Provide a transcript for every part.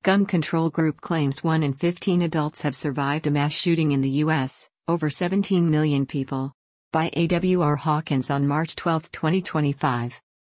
Gun Control Group claims 1 in 15 adults have survived a mass shooting in the U.S., over 17 million people. By A.W.R. Hawkins on March 12, 2025.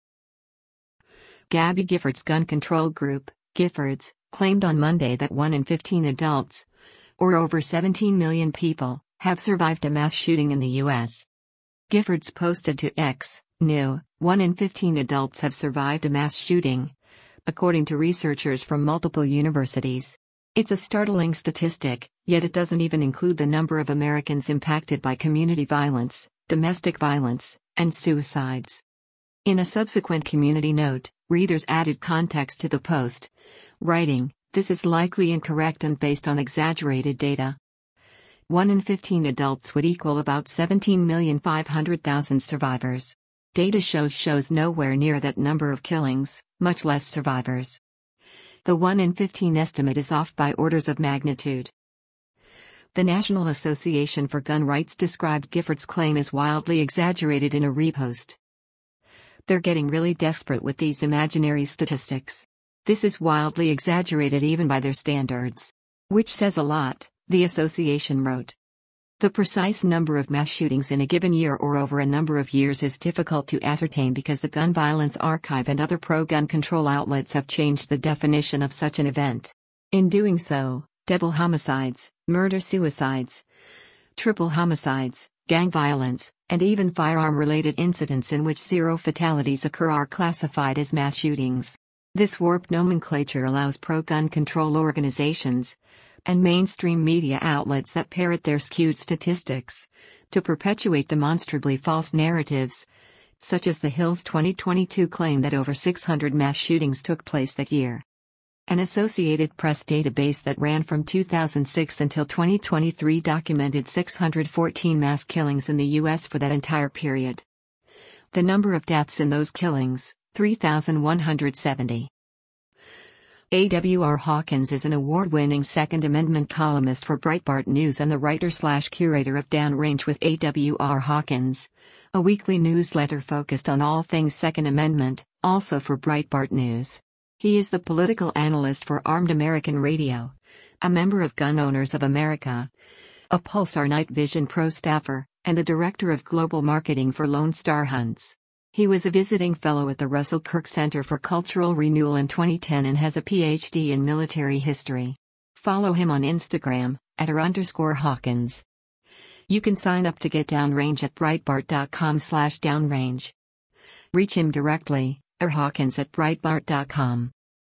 Gabby Giffords Gun Control Group, Giffords, claimed on Monday that 1 in 15 adults, or over 17 million people, have survived a mass shooting in the U.S. Giffords posted to X, new, 1 in 15 adults have survived a mass shooting, according to researchers from multiple universities. It's a startling statistic, yet it doesn't even include the number of Americans impacted by community violence, domestic violence, and suicides. In a subsequent community note, readers added context to the post, writing, "This is likely incorrect and based on exaggerated data. 1 in 15 adults would equal about 17,500,000 survivors. Data shows nowhere near that number of killings, much less survivors. The 1 in 15 estimate is off by orders of magnitude." The National Association for Gun Rights described Giffords' claim as wildly exaggerated in a repost. "They're getting really desperate with these imaginary statistics. This is wildly exaggerated even by their standards. Which says a lot," the association wrote. The precise number of mass shootings in a given year or over a number of years is difficult to ascertain because the Gun Violence Archive and other pro-gun control outlets have changed the definition of such an event. In doing so, double homicides, murder-suicides, triple homicides, gang violence, and even firearm-related incidents in which zero fatalities occur are classified as mass shootings. This warped nomenclature allows pro-gun control organizations, and mainstream media outlets that parrot their skewed statistics, to perpetuate demonstrably false narratives, such as the Hill's 2022 claim that over 600 mass shootings took place that year. An Associated Press database that ran from 2006 until 2023 documented 614 mass killings in the U.S. for that entire period. The number of deaths in those killings, 3,170. A.W.R. Hawkins is an award-winning Second Amendment columnist for Breitbart News and the writer/curator of Downrange with A.W.R. Hawkins, a weekly newsletter focused on all things Second Amendment, also for Breitbart News. He is the political analyst for Armed American Radio, a member of Gun Owners of America, a Pulsar Night Vision Pro staffer, and the director of global marketing for Lone Star Hunts. He was a visiting fellow at the Russell Kirk Center for Cultural Renewal in 2010 and has a PhD in military history. Follow him on Instagram, @r_Hawkins. You can sign up to get Downrange at Breitbart.com/downrange. Reach him directly, @Hawkins@Breitbart.com.